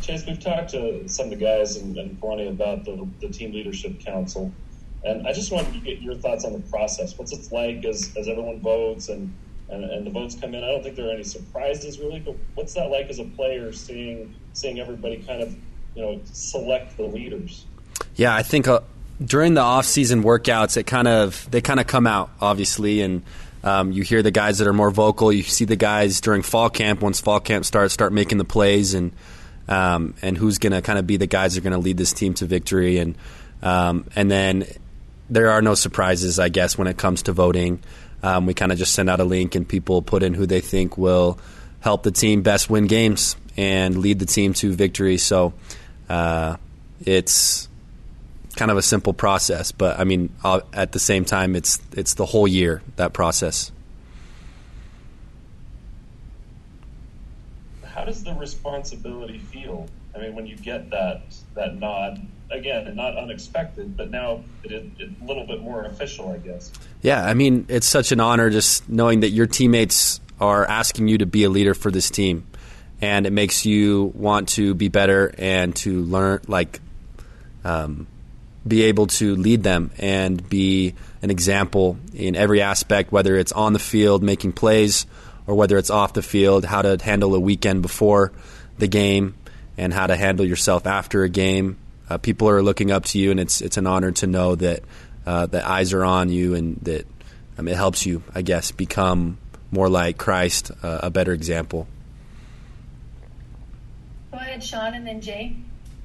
Chase, we've talked to some of the guys and plenty about the Team Leadership Council, and I just wanted to get your thoughts on the process. What's it like as everyone votes and the votes come in? I don't think there are any surprises really, but what's that like as a player seeing everybody kind of select the leaders? Yeah, I think during the off-season workouts, they kind of come out obviously, and you hear the guys that are more vocal. You see the guys during fall camp. Once fall camp starts, start making the plays and who's going to kind of be the guys that are going to lead this team to victory. And then there are no surprises, I guess, when it comes to voting. We kind of just send out a link and people put in who they think will help the team best win games and lead the team to victory. So it's kind of a simple process, but I mean, at the same time, it's the whole year, that process. How does the responsibility feel? I mean, when you get that nod, again, not unexpected, but now it's a little bit more official, I guess. Yeah, I mean, it's such an honor just knowing that your teammates are asking you to be a leader for this team, and it makes you want to be better and to learn, be able to lead them and be an example in every aspect, whether it's on the field making plays or whether it's off the field, how to handle a weekend before the game and how to handle yourself after a game. People are looking up to you, and it's an honor to know that the eyes are on you, and that it helps you, I guess, become more like Christ, a better example. Go ahead, Sean, and then Jay.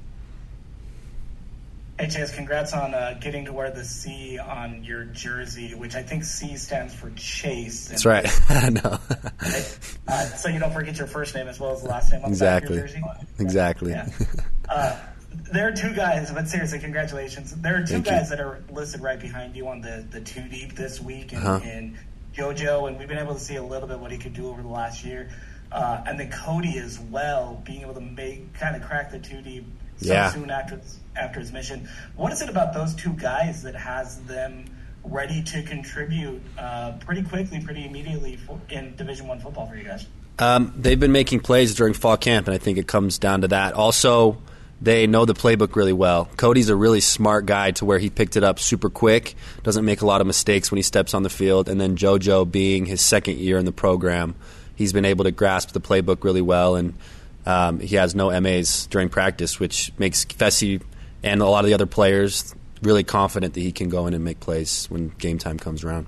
Hey, Chase, congrats on getting to wear the C on your jersey, which I think C stands for Chase. That's right. I know. So you don't forget your first name as well as the last name on the back of your jersey? Exactly. Yeah. There are two guys, but seriously, congratulations. There are two guys that are listed right behind you on the two deep this week, and JoJo, and we've been able to see a little bit what he could do over the last year. And then Cody as well, being able to crack the two deep soon after his mission. What is it about those two guys that has them ready to contribute pretty quickly, pretty immediately in Division I football for you guys? They've been making plays during fall camp, and I think it comes down to that. Also, they know the playbook really well. Cody's a really smart guy to where he picked it up super quick, doesn't make a lot of mistakes when he steps on the field. And then JoJo, being his second year in the program, he's been able to grasp the playbook really well, and he has no MAs during practice, which makes Fessy and a lot of the other players really confident that he can go in and make plays when game time comes around.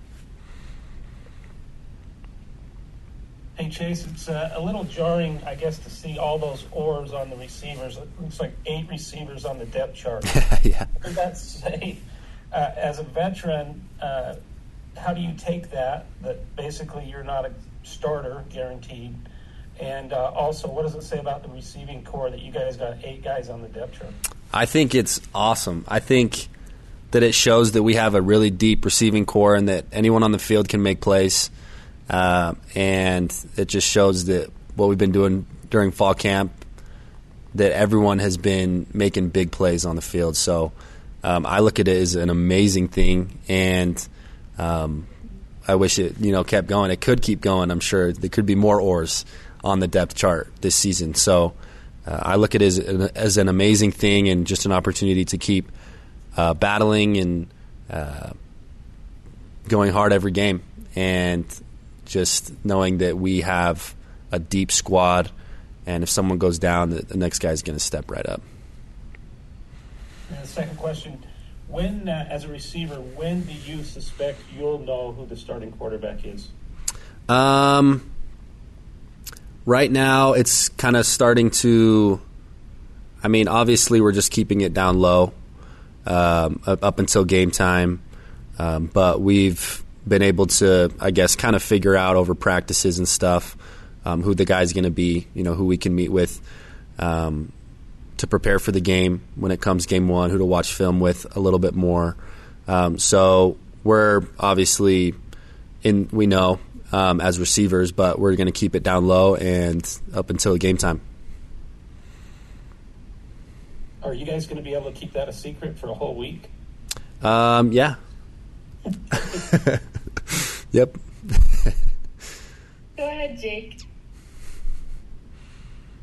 Hey, Chase, it's a little jarring, I guess, to see all those oars on the receivers. It looks like 8 receivers on the depth chart. Yeah. What does that say? As a veteran, how do you take that basically you're not a starter guaranteed? And also, what does it say about the receiving core that you guys got 8 guys on the depth chart? I think it's awesome. I think that it shows that we have a really deep receiving core and that anyone on the field can make plays. And it just shows that what we've been doing during fall camp, that everyone has been making big plays on the field. So I look at it as an amazing thing, and I wish it kept going. It could keep going. I'm sure there could be more oars on the depth chart this season. So I look at it as an amazing thing and just an opportunity to keep battling and going hard every game, and just knowing that we have a deep squad, and if someone goes down, the next guy's going to step right up. And the second question, when, as a receiver, when do you suspect you'll know who the starting quarterback is? Right now, it's kind of starting to – obviously we're just keeping it down low up until game time, but we've been able to, I guess, kind of figure out over practices and stuff who the guy's going to be, who we can meet with to prepare for the game when it comes game one, who to watch film with a little bit more. So we're obviously we know as receivers, but we're going to keep it down low and up until game time. Are you guys going to be able to keep that a secret for a whole week? Yeah. Yep. Go ahead, Jake.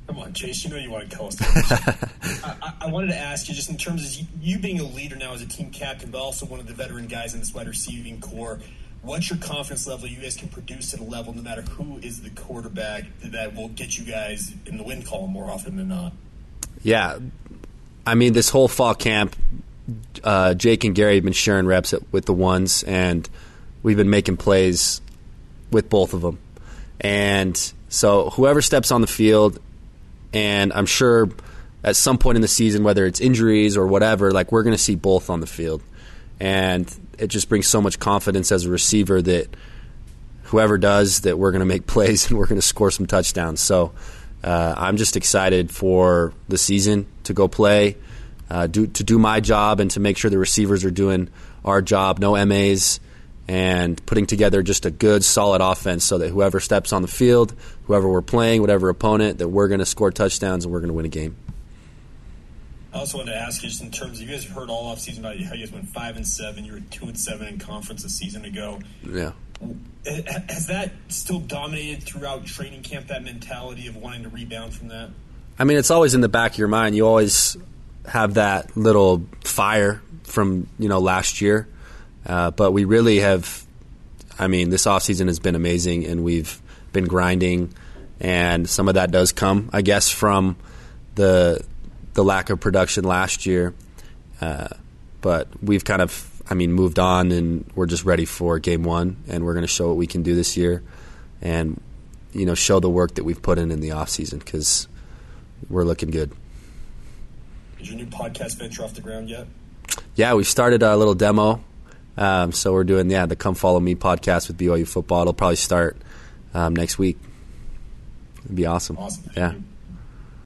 Come on, Chase, you know you want to tell us. I wanted to ask you, just in terms of you being a leader now as a team captain, but also one of the veteran guys in this wide receiving core, what's your confidence level you guys can produce at a level no matter who is the quarterback that will get you guys in the win column more often than not? Yeah. I mean, this whole fall camp, Jake and Gary have been sharing reps with the ones, and we've been making plays with both of them. And so whoever steps on the field, and I'm sure at some point in the season, whether it's injuries or whatever, like we're going to see both on the field. And it just brings so much confidence as a receiver that whoever does, that we're going to make plays and we're going to score some touchdowns. So I'm just excited for the season to go play, to do my job and to make sure the receivers are doing our job, no MAs, and putting together just a good, solid offense so that whoever steps on the field, whoever we're playing, whatever opponent, that we're going to score touchdowns and we're going to win a game. I also wanted to ask you, just in terms of, you guys have heard all offseason about how you guys went 5-7, you were 2-7 in conference a season ago. Yeah. Has that still dominated throughout training camp, that mentality of wanting to rebound from that? I mean, it's always in the back of your mind. You always have that little fire from, last year. But we really have, this offseason has been amazing, and we've been grinding, and some of that does come, I guess, from the lack of production last year. But we've kind of, moved on, and we're just ready for game one, and we're going to show what we can do this year and, show the work that we've put in the offseason, because we're looking good. Is your new podcast venture off the ground yet? Yeah, we've started a little demo. So we're doing, the Come Follow Me podcast with BYU football. It'll probably start next week. It'd be awesome. Awesome. Yeah.